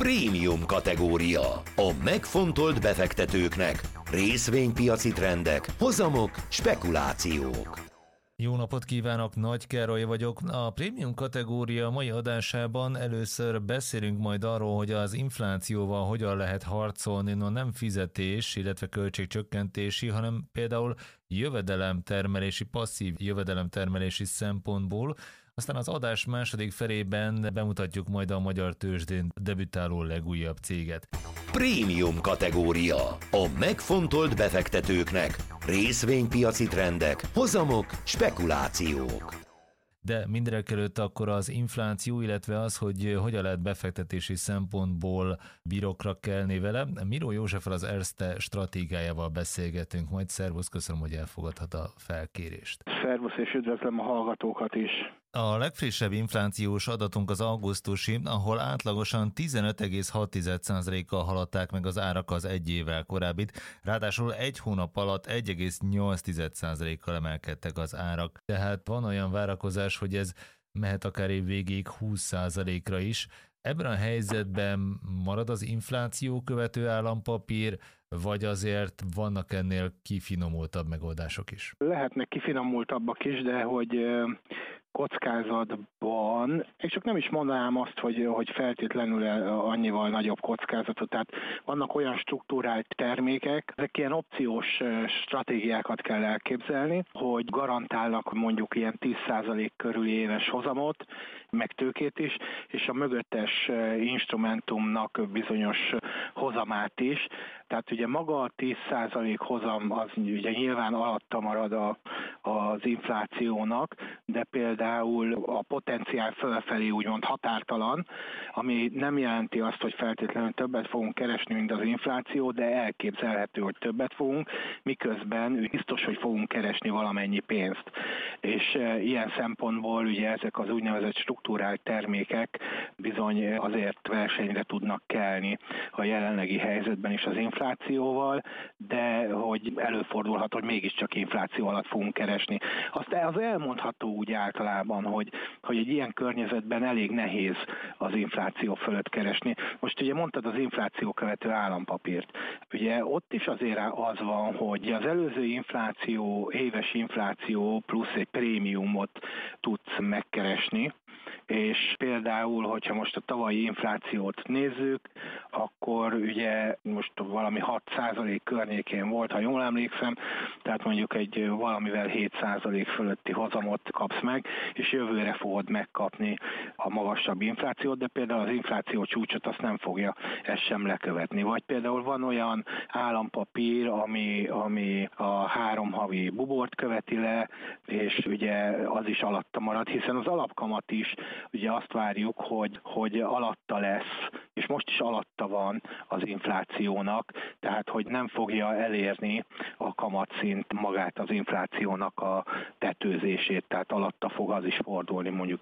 Prémium kategória. A megfontolt befektetőknek. Részvénypiaci trendek, hozamok, spekulációk. Jó napot kívánok, Nagy Károly vagyok. A prémium kategória mai adásában először beszélünk majd arról, hogy az inflációval hogyan lehet harcolni, nem fizetés, illetve költségcsökkentési, hanem például jövedelemtermelési, passzív jövedelemtermelési szempontból. Aztán az adás második felében bemutatjuk majd a magyar tőzsdén debütáló legújabb céget. Prémium kategória. A megfontolt befektetőknek. Részvénypiaci trendek, hozamok, spekulációk. De mindenekelőtt akkor az infláció, illetve az, hogy hogyan lehet befektetési szempontból birokra kelni vele. Miró Józseffel, az Erste stratégiájával beszélgetünk majd. Szervusz, köszönöm, hogy elfogadhat a felkérést. Szervusz, és üdvözlöm a hallgatókat is. A legfrissebb inflációs adatunk az augusztusi, ahol átlagosan 15,6%-kal haladták meg az árak az egy évvel korábbit, ráadásul egy hónap alatt 1,8%-kal emelkedtek az árak. Tehát van olyan várakozás, hogy ez mehet akár év végéig 20%-ra is. Ebben a helyzetben marad az infláció követő állampapír, vagy azért vannak ennél kifinomultabb megoldások is? Lehetnek kifinomultabbak is, de hogy kockázatban, és csak nem is mondanám azt, hogy feltétlenül annyival nagyobb kockázatot, tehát vannak olyan struktúrált termékek, ezek ilyen opciós stratégiákat kell elképzelni, hogy garantálnak mondjuk ilyen 10% körüli éves hozamot, meg tőkét is, és a mögöttes instrumentumnak bizonyos hozamát is. Tehát ugye maga a 10% hozam az ugye nyilván alatta marad az inflációnak, de például a potenciál fölfelé úgymond határtalan, ami nem jelenti azt, hogy feltétlenül többet fogunk keresni, mint az infláció, de elképzelhető, hogy többet fogunk, miközben biztos, hogy fogunk keresni valamennyi pénzt. És ilyen szempontból ugye ezek az úgynevezett struktúrált termékek bizony azért versenyre tudnak kelni a jelenlegi helyzetben is az inflációval, de hogy előfordulhat, hogy mégiscsak infláció alatt fogunk keresni. Az elmondható úgy általában, hogy egy ilyen környezetben elég nehéz az infláció fölött keresni. Most ugye mondtad az infláció követő állampapírt. Ugye ott is azért az van, hogy az előző infláció, éves infláció plusz egy prémiumot tudsz megkeresni, és például, hogyha most a tavalyi inflációt nézzük, akkor ugye most valami 6% környékén volt, ha jól emlékszem, tehát mondjuk egy valamivel 7% fölötti hozamot kapsz meg, és jövőre fogod megkapni a magasabb inflációt, de például az infláció csúcsot azt nem fogja ezt sem lekövetni. Vagy például van olyan állampapír, ami a 3 havi bubort követi le, és ugye az is alatta marad, hiszen az alapkamat is ugye azt várjuk, hogy alatta lesz, és most is alatta van az inflációnak, tehát hogy nem fogja elérni a kamatszint magát az inflációnak a tetőzését, tehát alatta fog az is fordulni mondjuk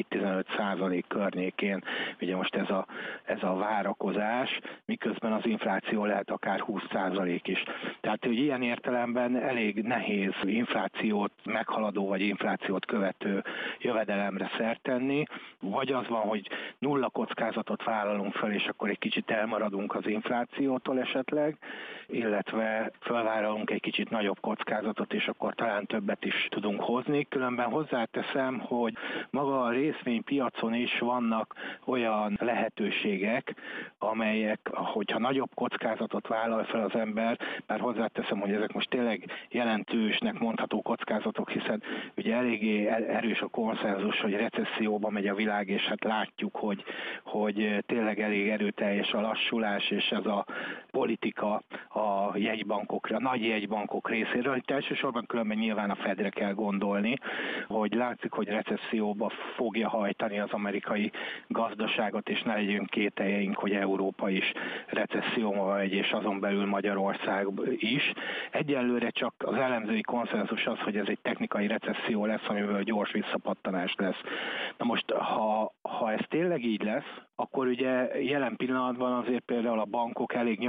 14-15% környékén, ugye most ez a várakozás, miközben az infláció lehet akár 20% is. Tehát, hogy ilyen értelemben elég nehéz inflációt meghaladó vagy inflációt követő jövedelemre szert tenni, vagy az van, hogy nulla kockázatot vállalunk fel, és akkor egy kicsit elmaradunk az inflációtól esetleg, illetve felvállalunk egy kicsit nagyobb kockázatot, és akkor talán többet is tudunk hozni. Különben hozzáteszem, hogy maga a részvénypiacon is vannak olyan lehetőségek, amelyek, hogyha nagyobb kockázatot vállal fel az ember, bár hozzáteszem, hogy ezek most tényleg jelentősnek mondható kockázatok, hiszen ugye eléggé erős a konszenzus, hogy recesszióba megy a világ, és hát látjuk, hogy tényleg elég erőteljes a lassulás, és ez a politika a jegybankokra, a nagy jegybankok részéről, itt elsősorban különben nyilván a Fedre kell gondolni, hogy látszik, hogy recesszióba fogja hajtani az amerikai gazdaságot, és ne legyünk kételjeink, hogy Európa is recesszióba megy, és azon belül Magyarország is. Egyelőre csak az elemzői konszenzus az, hogy ez egy technikai recesszió lesz, amiből gyors visszapattanás lesz. Na most, ha ez tényleg így lesz, akkor ugye jelen pillanatban azért például a bankok elég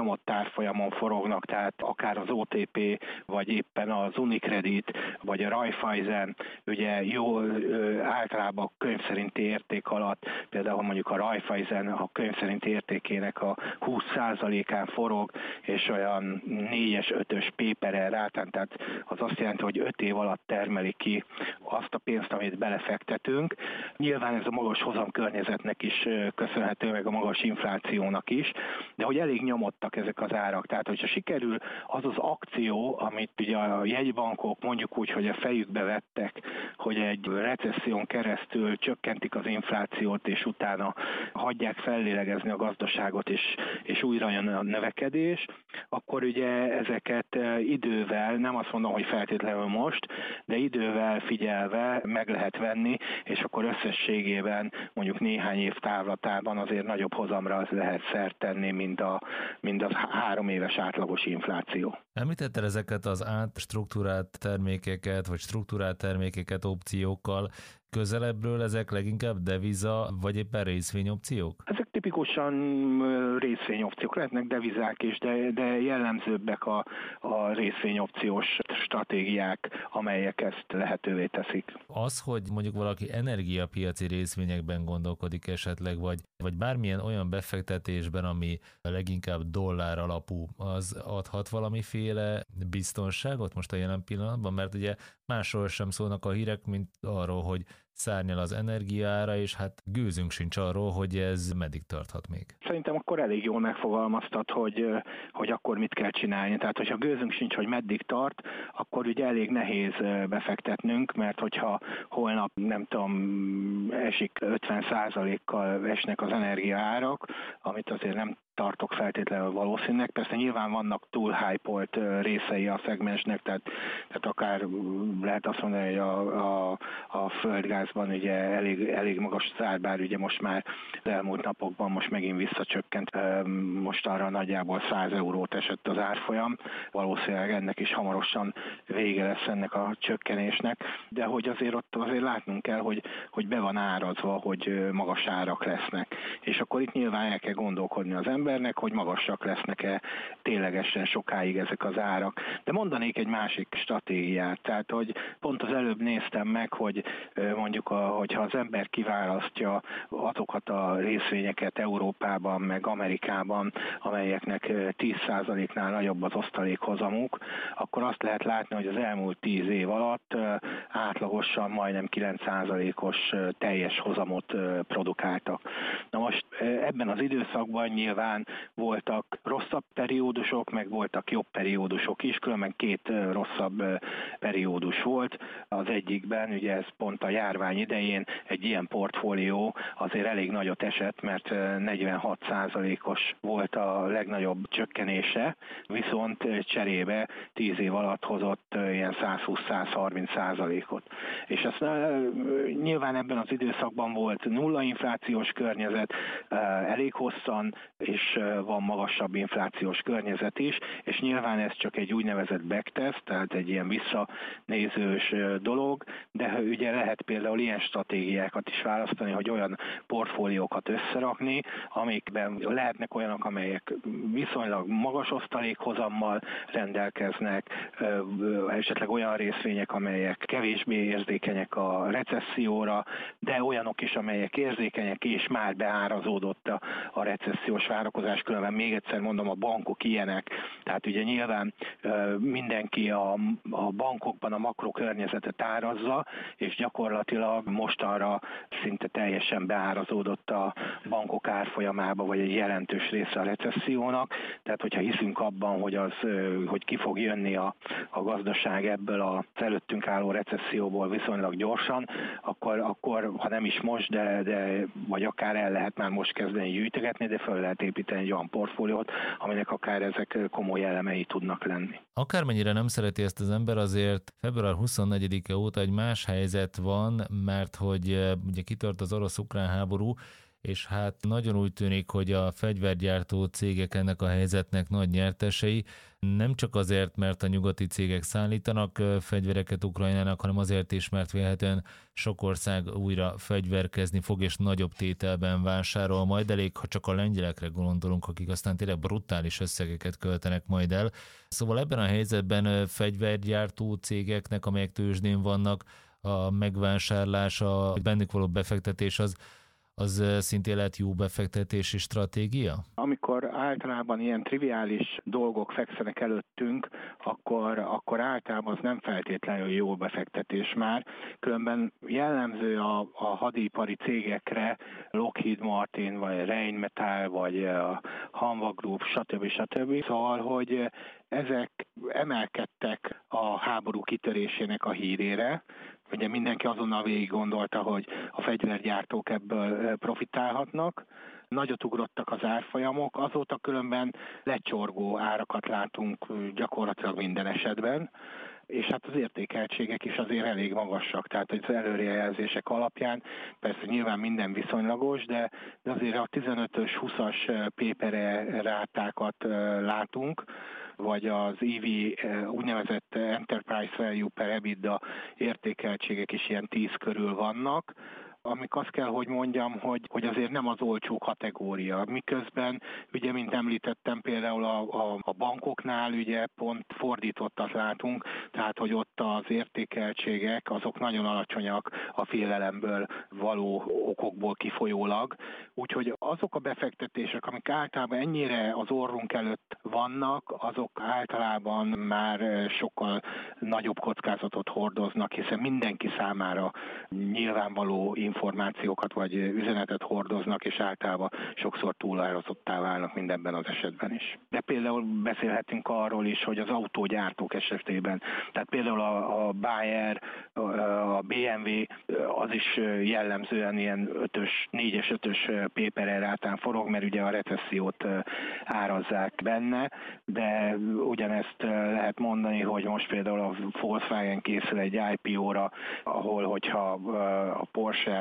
nyomott árfolyamon forognak, tehát akár az OTP, vagy éppen az Unicredit, vagy a Raiffeisen, ugye jó általában könyv szerinti érték alatt, például mondjuk a Raiffeisen a könyv szerinti értékének a 20%-án forog, és olyan 4-es, 5-ös paper rátán, tehát az azt jelenti, hogy 5 év alatt termeli ki azt a pénzt, amit belefektetünk. Nyilván ez a magas hozamkörnyezetnek is köszönhető, meg a magas inflációnak is, de hogy elég nyomottak ezek az árak. Tehát, hogyha sikerül az az akció, amit ugye a jegybankok mondjuk úgy, hogy a fejükbe vettek, hogy egy recesszión keresztül csökkentik az inflációt, és utána hagyják fellélegezni a gazdaságot, és újra jön a növekedés, akkor ugye ezeket idővel, nem azt mondom, hogy feltétlenül most, de idővel figyelve meg lehet venni, és akkor összességében mondjuk néhány év távlatában azért nagyobb hozamra lehet szert tenni, mint az 3 éves átlagos infláció. Említetted ezeket az átstruktúrált termékeket, vagy struktúrált termékeket opciókkal, közelebbről ezek leginkább deviza, vagy éppen részvényopciók? Ezek tipikusan részvényopciók, lehetnek devizák is, de jellemzőbbek a részvényopciós stratégiák, amelyek ezt lehetővé teszik. Az, hogy mondjuk valaki energiapiaci részvényekben gondolkodik esetleg, vagy bármilyen olyan befektetésben, ami leginkább dollár alapú, az adhat valamiféle biztonságot most a jelen pillanatban? Mert ugye másról sem szólnak a hírek, mint arról, hogy szárnyal az energiaára, és hát gőzünk sincs arról, hogy ez meddig tarthat még. Szerintem akkor elég jól megfogalmaztad, hogy akkor mit kell csinálni. Tehát, hogyha gőzünk sincs, hogy meddig tart, akkor ugye elég nehéz befektetnünk, mert hogyha holnap, nem tudom, esik 50%-kal esnek az energiaárak, amit azért nem tartok feltétlenül valószínűleg. Persze nyilván vannak túl hype-olt részei a szegmensnek, tehát akár lehet azt mondani, hogy a földgázban ugye elég magas az ár, bár ugye most már az elmúlt napokban most megint visszacsökkent, most arra nagyjából 100 eurót esett az árfolyam. Valószínűleg ennek is hamarosan vége lesz ennek a csökkenésnek, de hogy azért ott azért látnunk kell, hogy be van árazva, hogy magas árak lesznek. És akkor itt nyilván el kell gondolkodni az embernek, hogy magasak lesznek-e ténylegesen sokáig ezek az árak. De mondanék egy másik stratégiát, tehát hogy pont az előbb néztem meg, hogy mondjuk, hogyha az ember kiválasztja azokat a részvényeket Európában, meg Amerikában, amelyeknek 10%-nál nagyobb az osztalékhozamuk, akkor azt lehet látni, hogy az elmúlt 10 év alatt átlagosan majdnem 9%-os teljes hozamot produkáltak. Na most ebben az időszakban nyilván voltak rosszabb periódusok, meg voltak jobb periódusok is, különben 2 rosszabb periódus volt. Az egyikben, ugye ez pont a járvány idején egy ilyen portfólió azért elég nagyot esett, mert 46%-os volt a legnagyobb csökkenése, viszont cserébe 10 év alatt hozott ilyen 120-130%-ot. És azt nyilván ebben az időszakban volt nulla inflációs környezet, elég hosszan, és van magasabb inflációs környezet is, és nyilván ez csak egy úgynevezett backtest, tehát egy ilyen visszanézős dolog, de ugye lehet például ilyen stratégiákat is választani, hogy olyan portfóliókat összerakni, amikben lehetnek olyanok, amelyek viszonylag magas osztalékhozammal rendelkeznek, esetleg olyan részvények, amelyek kevésbé érzékenyek a recesszióra, de olyanok is, amelyek érzékenyek, és már beárazódott a recessziós várakozás, különben még egyszer mondom, a bankok ilyenek, tehát ugye nyilván mindenki a bankokban a makrokörnyezetet árazza, és gyakorlatilag mostanra szinte teljesen beárazódott a bankok árfolyamába, vagy egy jelentős része a recessziónak, tehát hogyha hiszünk abban, hogy ki fog jönni a gazdaság ebből az előttünk álló recesszióból viszonylag gyorsan, akkor ha nem is most, de vagy akár el lehet már most kezdeni gyűjtögetni, de föl lehet építeni egy olyan portfóliót, aminek akár ezek komoly elemei tudnak lenni. Akármennyire nem szereti ezt az ember, azért február 24-e óta egy más helyzet van, mert hogy ugye kitört az orosz-ukrán háború, és hát nagyon úgy tűnik, hogy a fegyvergyártó cégek ennek a helyzetnek nagy nyertesei, nem csak azért, mert a nyugati cégek szállítanak fegyvereket Ukrajnának, hanem azért is, mert vélhetően sok ország újra fegyverkezni fog, és nagyobb tételben vásárol majd. Elég, ha csak a lengyelekre gondolunk, akik aztán tényleg brutális összegeket költenek majd el. Szóval ebben a helyzetben fegyvergyártó cégeknek, amelyek tőzsdén vannak, a megvásárlása, bennük való befektetés az szintén lehet jó befektetési stratégia? Amikor általában ilyen triviális dolgok fekszenek előttünk, akkor általában az nem feltétlenül jó befektetés már. Különben jellemző a hadipari cégekre, Lockheed Martin, vagy Rheinmetall, vagy a Hanwha Group, stb. Szóval, hogy ezek emelkedtek a háború kitörésének a hírére. Ugye mindenki azonnal végig gondolta, hogy a fegyvergyártók ebből profitálhatnak. Nagyot ugrottak az árfolyamok, azóta különben lecsorgó árakat látunk gyakorlatilag minden esetben, és hát az értékeltségek is azért elég magasak, tehát az előrejelzések alapján persze nyilván minden viszonylagos, de azért a 15-ös, 20-as PPR rátákat látunk, vagy az EV úgynevezett Enterprise Value per EBITDA értékeltségek is ilyen 10 körül vannak, amik azt kell, hogy mondjam, hogy azért nem az olcsó kategória. Miközben, ugye, mint említettem, például a bankoknál ugye pont fordítottat látunk, tehát, hogy ott az értékeltségek azok nagyon alacsonyak a félelemből való okokból kifolyólag. Úgyhogy azok a befektetések, amik általában ennyire az orrunk előtt vannak, azok általában már sokkal nagyobb kockázatot hordoznak, hiszen mindenki számára nyilvánvaló információkat vagy üzenetet hordoznak, és általában sokszor túlárazottá válnak mindenben az esetben is. De például beszélhetünk arról is, hogy az autógyártók esetében, tehát például a Bayer, a BMW, az is jellemzően ilyen 4-es, 5-ös PPR rátán forog, mert ugye a recessziót árazzák benne, de ugyanezt lehet mondani, hogy most például a Volkswagen készül egy IPO-ra, ahol hogyha a Porsche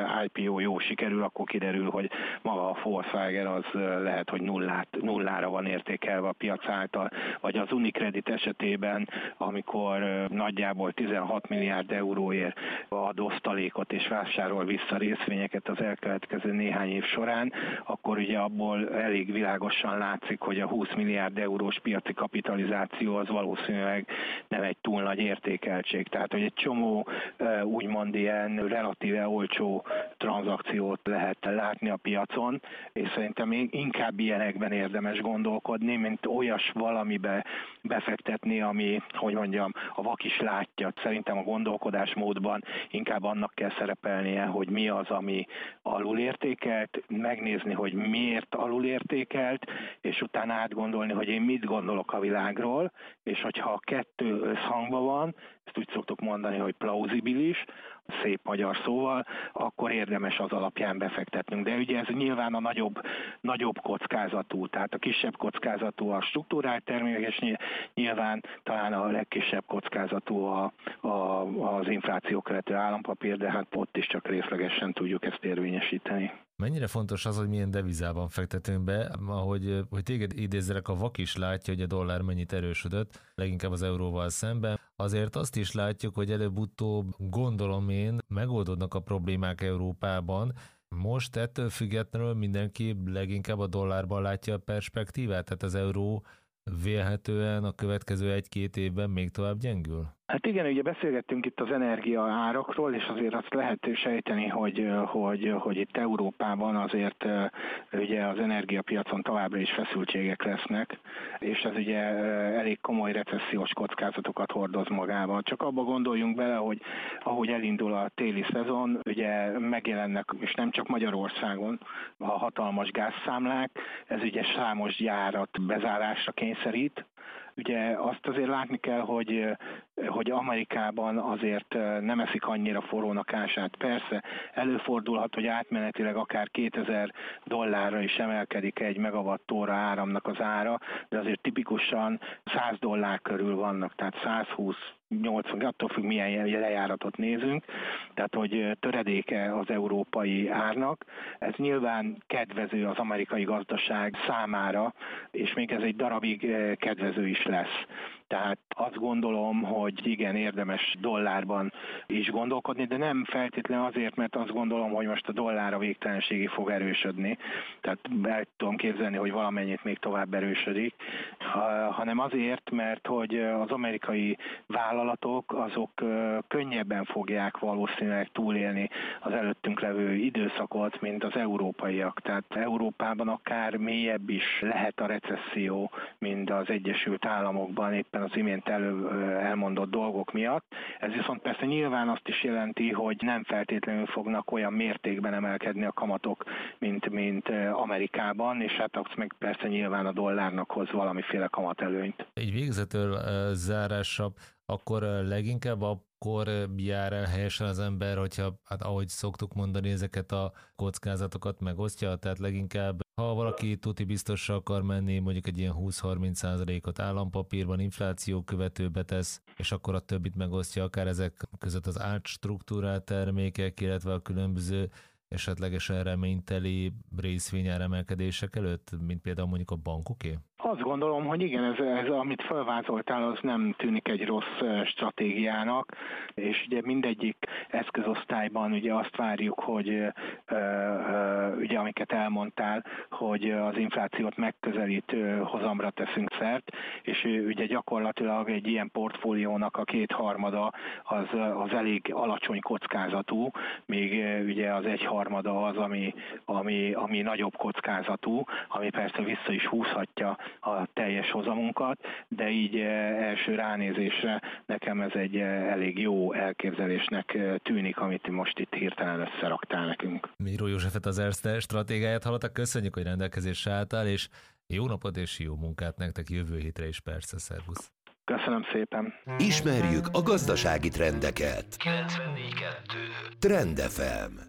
IPO jó sikerül, akkor kiderül, hogy maga a Volkswagen az lehet, hogy nullára van értékelve a piac által, vagy az Unicredit esetében, amikor nagyjából 16 milliárd euróért ad osztalékot és vásárol vissza részvényeket az elkövetkező néhány év során, akkor ugye abból elég világosan látszik, hogy a 20 milliárd eurós piaci kapitalizáció az valószínűleg nem egy túl nagy értékeltség. Tehát, hogy egy csomó úgymond ilyen relatíve olcsó tranzakciót lehet látni a piacon, és szerintem még inkább ilyenekben érdemes gondolkodni, mint olyas valamibe befektetni, ami, hogy mondjam, a vak is látja. Szerintem a gondolkodásmódban inkább annak kell szerepelnie, hogy mi az, ami alulértékelt, megnézni, hogy miért alulértékelt, és utána átgondolni, hogy én mit gondolok a világról, és hogyha a kettő összhangban van, ezt úgy szoktuk mondani, hogy plauzibilis, szép magyar szóval, akkor érdemes az alapján befektetnünk. De ugye ez nyilván a nagyobb kockázatú, tehát a kisebb kockázatú a struktúrált termékek, és nyilván talán a legkisebb kockázatú az infláció követő állampapír, de hát ott is csak részlegesen tudjuk ezt érvényesíteni. Mennyire fontos az, hogy milyen devizában fektetünk be, ahogy téged idézzelek, a vak is látja, hogy a dollár mennyit erősödött, leginkább az euróval szemben. Azért azt is látjuk, hogy előbb-utóbb, gondolom én, megoldódnak a problémák Európában. Most ettől függetlenül mindenki leginkább a dollárban látja a perspektívát, tehát az euró vélhetően a következő 1-2 évben még tovább gyengül? Hát igen, ugye beszélgettünk itt az energia árakról, és azért azt lehet sejteni, hogy itt Európában azért ugye az energiapiacon továbbra is feszültségek lesznek, és ez ugye elég komoly recessziós kockázatokat hordoz magában. Csak abba gondoljunk bele, hogy ahogy elindul a téli szezon, ugye megjelennek, és nem csak Magyarországon, a hatalmas gázszámlák, ez ugye számos gyárat bezárásra kényszerít. Ugye azt azért látni kell, hogy hogy Amerikában azért nem eszik annyira forrónak ását. Persze előfordulhat, hogy átmenetileg akár $2000 is emelkedik egy megawattóra áramnak az ára, de azért tipikusan $100 körül vannak, tehát 120-80, attól függ, milyen lejáratot nézünk, tehát hogy töredéke az európai árnak. Ez nyilván kedvező az amerikai gazdaság számára, és még ez egy darabig kedvező is lesz. Tehát azt gondolom, hogy igen, érdemes dollárban is gondolkodni, de nem feltétlenül azért, mert azt gondolom, hogy most a dollár a végtelenségig fog erősödni. Tehát el tudom képzelni, hogy valamennyit még tovább erősödik, hanem azért, mert hogy az amerikai vállalatok azok könnyebben fogják valószínűleg túlélni az előttünk levő időszakot, mint az európaiak. Tehát Európában akár mélyebb is lehet a recesszió, mint az Egyesült Államokban, éppen az imént elmondott dolgok miatt. Ez viszont persze nyilván azt is jelenti, hogy nem feltétlenül fognak olyan mértékben emelkedni a kamatok, mint Amerikában, és hát az meg persze nyilván a dollárnak hoz valamiféle kamatelőnyt. Egy végzetől zárásabb, akkor leginkább akkor jár el helyesen az ember, hogyha, hát ahogy szoktuk mondani, ezeket a kockázatokat megosztja, tehát leginkább, ha valaki tuti biztosra akar menni, mondjuk egy ilyen 20-30%-ot állampapírban, infláció követőbe tesz, és akkor a többit megosztja, akár ezek között az átstruktúrált termékek, illetve a különböző esetlegesen reményteli részvényáremelkedések előtt, mint például mondjuk a bankoké? Azt gondolom, hogy igen, ez amit felvázoltál, az nem tűnik egy rossz stratégiának, és ugye mindegyik eszközosztályban ugye azt várjuk, hogy ugye amiket elmondtál, hogy az inflációt megközelítő hozamra teszünk szert, és ugye gyakorlatilag egy ilyen portfóliónak a 2/3 az elég alacsony kockázatú, még ugye az 1/3 az, ami nagyobb kockázatú, ami persze vissza is húzhatja a teljes hozamunkat, de így első ránézésre nekem ez egy elég jó elképzelésnek tűnik, amit most itt hirtelen összeraktál nekünk. Miró Józsefet, az Erste stratégiáját hallottak, köszönjük, hogy rendelkezésre álltál, és jó napot és jó munkát nektek jövő hétre is, persze, szervusz! Köszönöm szépen! Ismerjük a gazdasági trendeket. 94.2 Trend FM.